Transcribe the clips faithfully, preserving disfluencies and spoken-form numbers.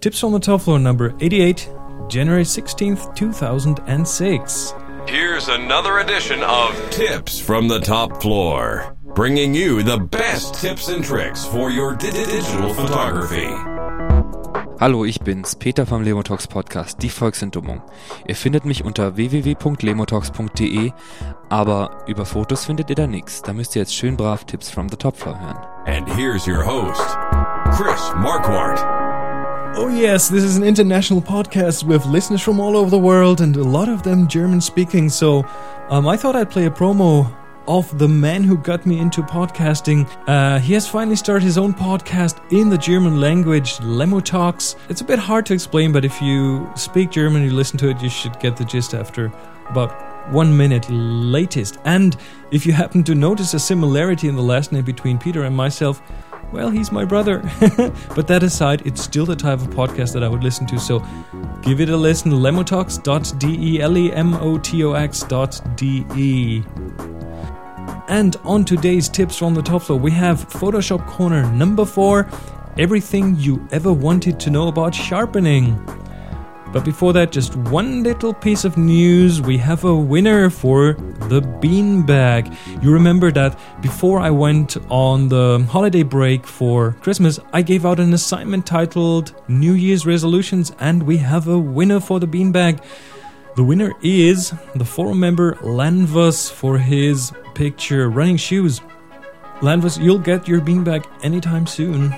Tips from the Top Floor number eighty-eight, January sixteenth, two thousand six. Here's another edition of Tips from the Top Floor, bringing you the best tips and tricks for your digital photography. Hallo, ich bin's, Peter vom Lemotalks Podcast, die Volksentdummung. Ihr findet mich unter w w w punkt lemotalks punkt d e, aber über Fotos findet ihr da nichts. Da müsst ihr jetzt schön brav Tips from the Top Floor hören. And here's your host, Chris Marquardt. Oh yes, this is an international podcast with listeners from all over the world and a lot of them German speaking, so um, I thought I'd play a promo of the man who got me into podcasting. Uh, he has finally started his own podcast in the German language, Lemotalks. It's a bit hard to explain, but if you speak German, you listen to it, you should get the gist after about one minute latest. And if you happen to notice a similarity in the last name between Peter and myself, well, he's my brother. But that aside, it's still the type of podcast that I would listen to, so give it a listen. lemotalks dot d e, L E M O T O X dot D E. And on today's Tips from the Top Floor, we have Photoshop Corner number four, everything you ever wanted to know about sharpening. But before that, just one little piece of news. We have a winner for the beanbag. You remember that before I went on the holiday break for Christmas, I gave out an assignment titled New Year's Resolutions, and we have a winner for the beanbag. The winner is the forum member Lanvas for his picture running shoes. Lanvas, you'll get your beanbag anytime soon.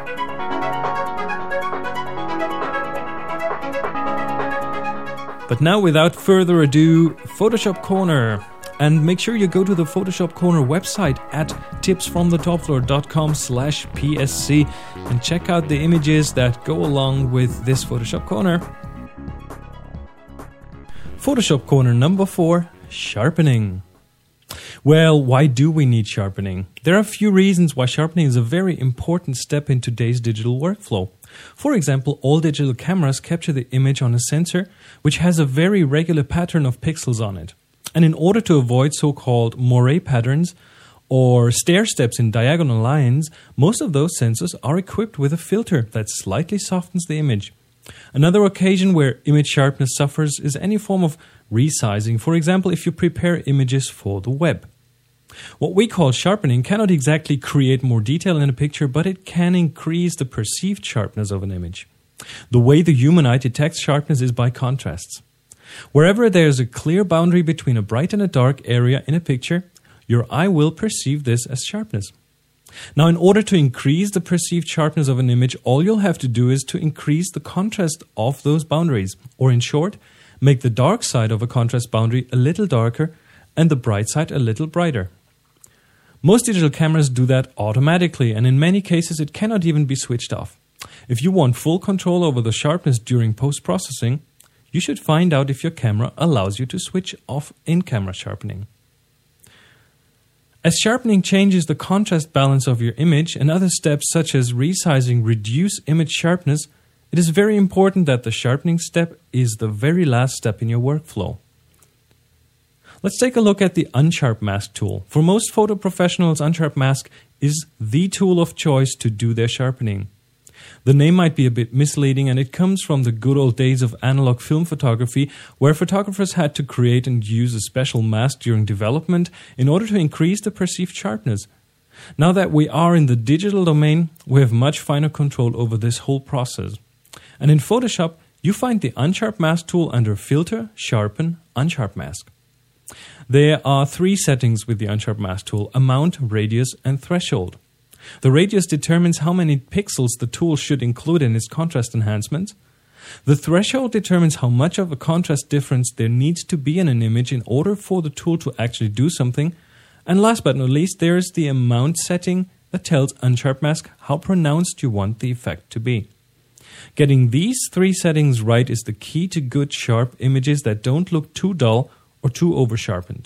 But now, without further ado, Photoshop Corner. And make sure you go to the Photoshop Corner website at tips from the top floor dot com slash P S C and check out the images that go along with this Photoshop Corner. Photoshop Corner number four, sharpening. Well, why do we need sharpening? There are a few reasons why sharpening is a very important step in today's digital workflow. For example, all digital cameras capture the image on a sensor, which has a very regular pattern of pixels on it. And in order to avoid so-called moire patterns or stair steps in diagonal lines, most of those sensors are equipped with a filter that slightly softens the image. Another occasion where image sharpness suffers is any form of resizing, for example, if you prepare images for the web. What we call sharpening cannot exactly create more detail in a picture, but it can increase the perceived sharpness of an image. The way the human eye detects sharpness is by contrasts. Wherever there is a clear boundary between a bright and a dark area in a picture, your eye will perceive this as sharpness. Now, in order to increase the perceived sharpness of an image, all you'll have to do is to increase the contrast of those boundaries, or in short, make the dark side of a contrast boundary a little darker and the bright side a little brighter. Most digital cameras do that automatically, and in many cases it cannot even be switched off. If you want full control over the sharpness during post-processing, you should find out if your camera allows you to switch off in-camera sharpening. As sharpening changes the contrast balance of your image and other steps such as resizing reduce image sharpness, it is very important that the sharpening step is the very last step in your workflow. Let's take a look at the Unsharp Mask tool. For most photo professionals, Unsharp Mask is the tool of choice to do their sharpening. The name might be a bit misleading, and it comes from the good old days of analog film photography, where photographers had to create and use a special mask during development in order to increase the perceived sharpness. Now that we are in the digital domain, we have much finer control over this whole process. And in Photoshop, you find the Unsharp Mask tool under Filter, Sharpen, Unsharp Mask. There are three settings with the Unsharp Mask tool: amount, radius, and threshold. The radius determines how many pixels the tool should include in its contrast enhancement. The threshold determines how much of a contrast difference there needs to be in an image in order for the tool to actually do something. And last but not least, there is the amount setting that tells Unsharp Mask how pronounced you want the effect to be. Getting these three settings right is the key to good sharp images that don't look too dull or too over-sharpened.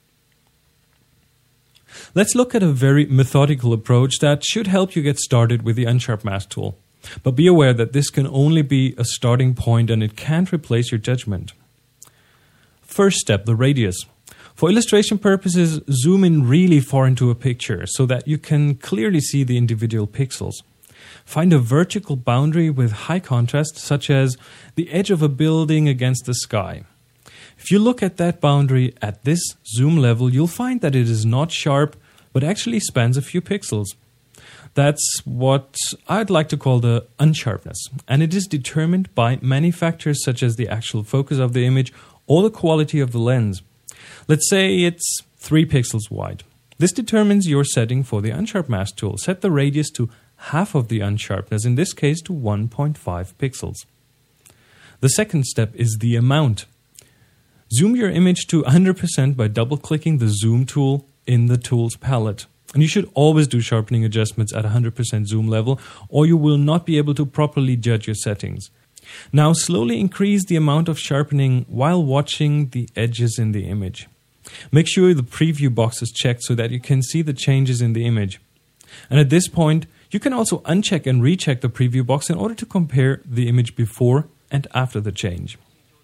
Let's look at a very methodical approach that should help you get started with the Unsharp Mask tool. But be aware that this can only be a starting point and it can't replace your judgment. First step, the radius. For illustration purposes, zoom in really far into a picture so that you can clearly see the individual pixels. Find a vertical boundary with high contrast, such as the edge of a building against the sky. If you look at that boundary at this zoom level, you'll find that it is not sharp, but actually spans a few pixels. That's what I'd like to call the unsharpness, and it is determined by many factors such as the actual focus of the image or the quality of the lens. Let's say it's three pixels wide. This determines your setting for the unsharp mask tool. Set the radius to half of the unsharpness, in this case to one point five pixels. The second step is the amount. Zoom your image to one hundred percent by double-clicking the zoom tool in the tools palette. And you should always do sharpening adjustments at one hundred percent zoom level, or you will not be able to properly judge your settings. Now slowly increase the amount of sharpening while watching the edges in the image. Make sure the preview box is checked so that you can see the changes in the image. And at this point, you can also uncheck and recheck the preview box in order to compare the image before and after the change.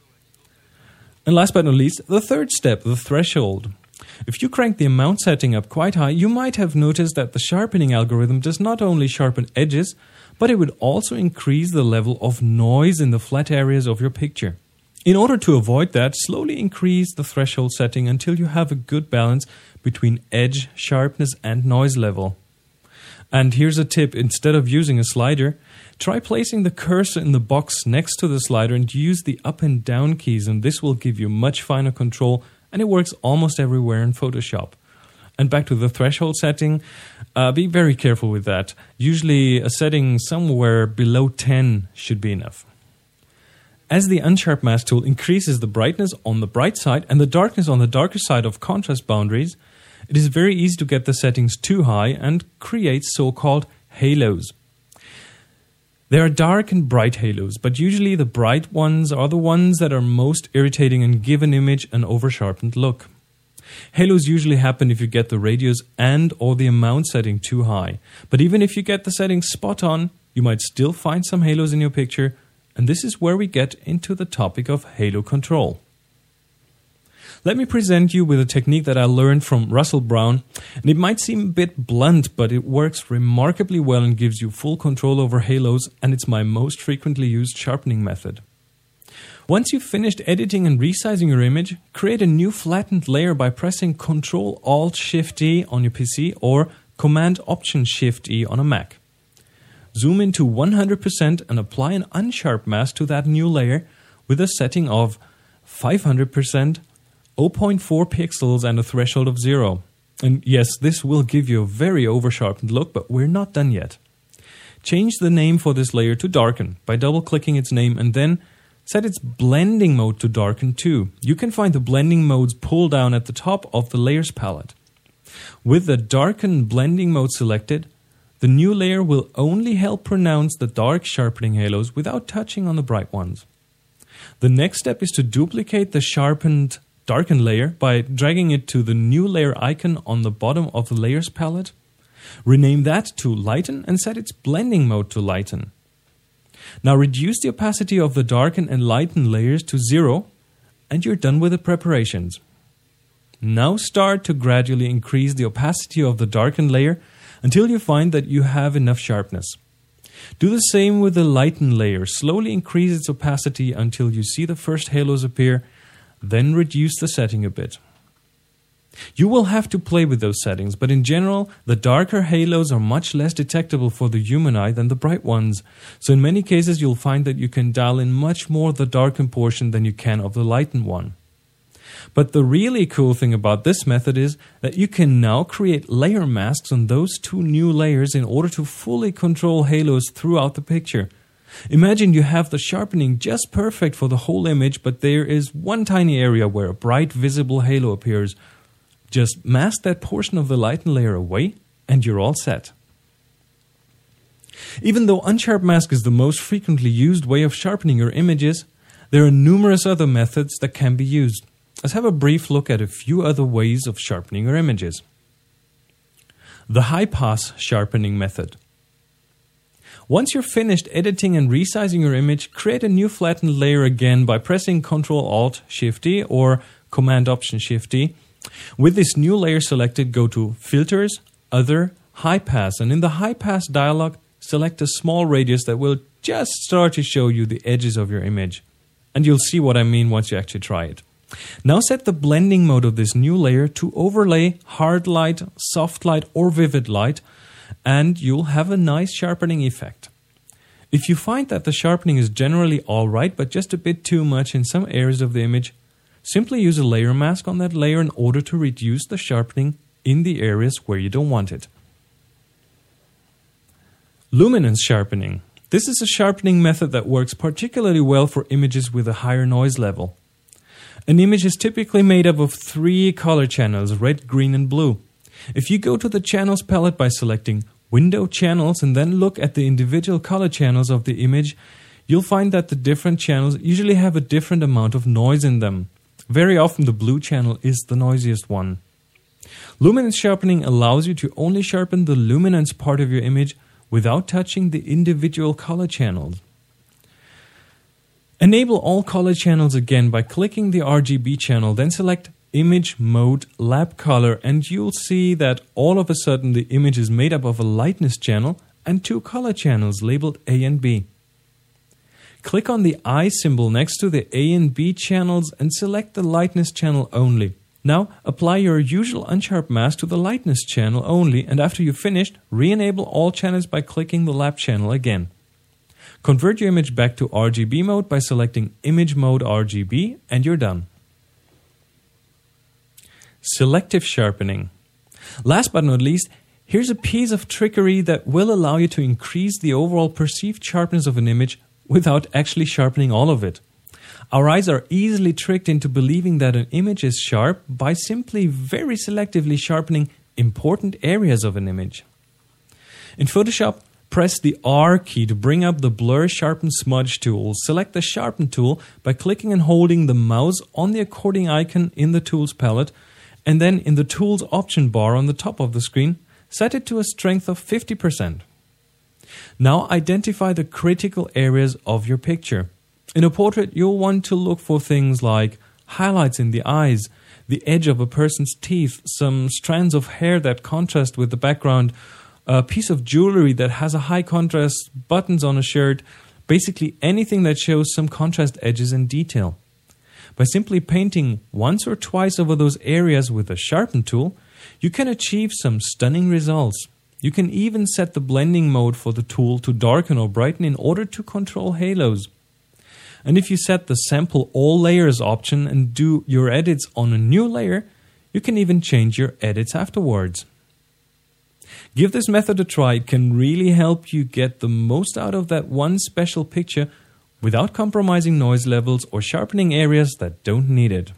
And last but not least, the third step, the threshold. If you crank the amount setting up quite high, you might have noticed that the sharpening algorithm does not only sharpen edges, but it would also increase the level of noise in the flat areas of your picture. In order to avoid that, slowly increase the threshold setting until you have a good balance between edge, sharpness and noise level. And here's a tip: instead of using a slider, try placing the cursor in the box next to the slider and use the up and down keys, and this will give you much finer control, and it works almost everywhere in Photoshop. And back to the threshold setting, uh, be very careful with that. Usually a setting somewhere below ten should be enough. As the unsharp mask tool increases the brightness on the bright side and the darkness on the darker side of contrast boundaries, it is very easy to get the settings too high and create so-called halos. There are dark and bright halos, but usually the bright ones are the ones that are most irritating and give an image an over-sharpened look. Halos usually happen if you get the radius and or the amount setting too high. But even if you get the settings spot on, you might still find some halos in your picture, and this is where we get into the topic of halo control. Let me present you with a technique that I learned from Russell Brown, and it might seem a bit blunt, but it works remarkably well and gives you full control over halos, and it's my most frequently used sharpening method. Once you've finished editing and resizing your image, create a new flattened layer by pressing control alt shift E on your P C or command option shift E on a Mac. Zoom into one hundred percent and apply an unsharp mask to that new layer with a setting of five hundred percent, zero point four pixels and a threshold of zero. And yes, this will give you a very over-sharpened look, but we're not done yet. Change the name for this layer to darken by double-clicking its name and then set its blending mode to darken too. You can find the blending modes pull down at the top of the layers palette. With the darken blending mode selected, the new layer will only help pronounce the dark sharpening halos without touching on the bright ones. The next step is to duplicate the sharpened darken layer by dragging it to the new layer icon on the bottom of the layers palette. Rename that to lighten and set its blending mode to lighten. Now reduce the opacity of the darken and lighten layers to zero and you're done with the preparations. Now start to gradually increase the opacity of the darken layer until you find that you have enough sharpness. Do the same with the lighten layer. Slowly increase its opacity until you see the first halos appear, then reduce the setting a bit. You will have to play with those settings, but in general, the darker halos are much less detectable for the human eye than the bright ones. So in many cases, you'll find that you can dial in much more the darken portion than you can of the lighten one. But the really cool thing about this method is that you can now create layer masks on those two new layers in order to fully control halos throughout the picture. Imagine you have the sharpening just perfect for the whole image, but there is one tiny area where a bright visible halo appears. Just mask that portion of the lighten layer away and you're all set. Even though unsharp mask is the most frequently used way of sharpening your images, there are numerous other methods that can be used. Let's have a brief look at a few other ways of sharpening your images. The high-pass sharpening method. Once you're finished editing and resizing your image, create a new flattened layer again by pressing control alt shift E or command option shift E. With this new layer selected, go to Filters, Other, High Pass, and in the High Pass dialog, select a small radius that will just start to show you the edges of your image. And you'll see what I mean once you actually try it. Now set the blending mode of this new layer to overlay, hard light, soft light or vivid light, and you'll have a nice sharpening effect. If you find that the sharpening is generally alright but just a bit too much in some areas of the image, simply use a layer mask on that layer in order to reduce the sharpening in the areas where you don't want it. Luminance sharpening. This is a sharpening method that works particularly well for images with a higher noise level. An image is typically made up of three color channels, red, green and blue. If you go to the channels palette by selecting Window Channels and then look at the individual color channels of the image, you'll find that the different channels usually have a different amount of noise in them. Very often the blue channel is the noisiest one. Luminance sharpening allows you to only sharpen the luminance part of your image without touching the individual color channels. Enable all color channels again by clicking the R G B channel, then select Image Mode Lap Color, and you'll see that all of a sudden the image is made up of a lightness channel and two color channels labeled A and B. Click on the eye symbol next to the A and B channels and select the lightness channel only. Now apply your usual unsharp mask to the lightness channel only, and after you've finished, re-enable all channels by clicking the lap channel again. Convert your image back to R G B mode by selecting Image Mode R G B and you're done. Selective sharpening. Last but not least, here's a piece of trickery that will allow you to increase the overall perceived sharpness of an image without actually sharpening all of it. Our eyes are easily tricked into believing that an image is sharp by simply very selectively sharpening important areas of an image. In Photoshop, press the R key to bring up the Blur Sharpen Smudge tool. Select the Sharpen tool by clicking and holding the mouse on the according icon in the Tools palette, and then in the Tools option bar on the top of the screen, set it to a strength of fifty percent. Now identify the critical areas of your picture. In a portrait, you'll want to look for things like highlights in the eyes, the edge of a person's teeth, some strands of hair that contrast with the background, a piece of jewelry that has a high contrast, buttons on a shirt, basically anything that shows some contrast edges and detail. By simply painting once or twice over those areas with a Sharpen tool, you can achieve some stunning results. You can even set the blending mode for the tool to darken or brighten in order to control halos. And if you set the Sample All Layers option and do your edits on a new layer, you can even change your edits afterwards. Give this method a try. It can really help you get the most out of that one special picture without compromising noise levels or sharpening areas that don't need it.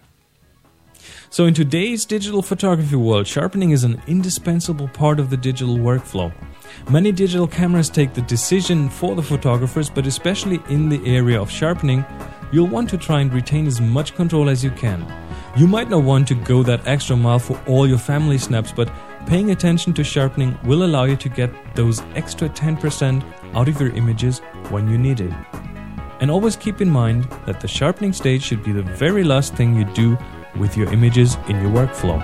So in today's digital photography world, sharpening is an indispensable part of the digital workflow. Many digital cameras take the decision for the photographers, but especially in the area of sharpening, you'll want to try and retain as much control as you can. You might not want to go that extra mile for all your family snaps, but paying attention to sharpening will allow you to get those extra ten percent out of your images when you need it. And always keep in mind that the sharpening stage should be the very last thing you do with your images in your workflow.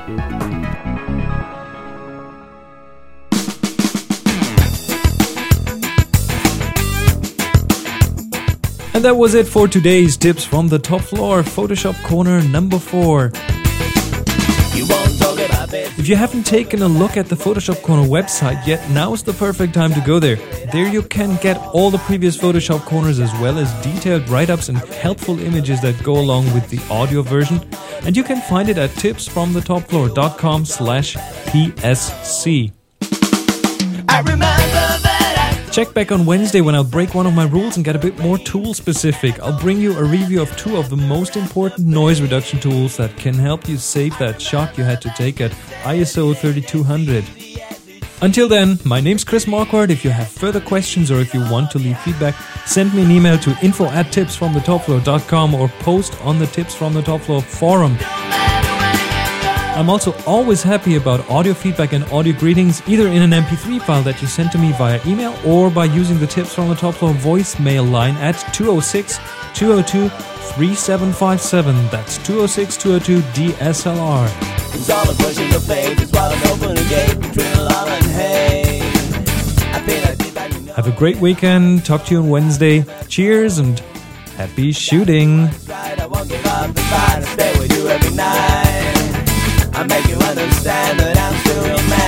And that was it for today's Tips from the Top Floor, Photoshop Corner number four. If you haven't taken a look at the Photoshop Corner website yet, now is the perfect time to go there. There you can get all the previous Photoshop Corners as well as detailed write-ups and helpful images that go along with the audio version. And you can find it at tipsfromthetopfloor.com slash PSC. I remember that I Check back on Wednesday when I'll break one of my rules and get a bit more tool specific. I'll bring you a review of two of the most important noise reduction tools that can help you save that shot you had to take at I S O thirty-two hundred. Until then, my name's Chris Marquardt. If you have further questions or if you want to leave feedback, send me an email to info at tipsfromthetopfloor dot com or post on the Tips from the Top Floor forum. I'm also always happy about audio feedback and audio greetings, either in an M P three file that you send to me via email or by using the Tips from the Top Floor voicemail line at two oh six, two oh two, three seven five seven. That's two oh six, two oh two, D S L R. It's all a pushing your face, it's while I'm open a gate between a lot and hay. I think I did that, you know. Have a great weekend. Talk to you on Wednesday. Cheers and happy shooting. I won't give up the fight. I stay with you every night. I make you understand that I'm still your man.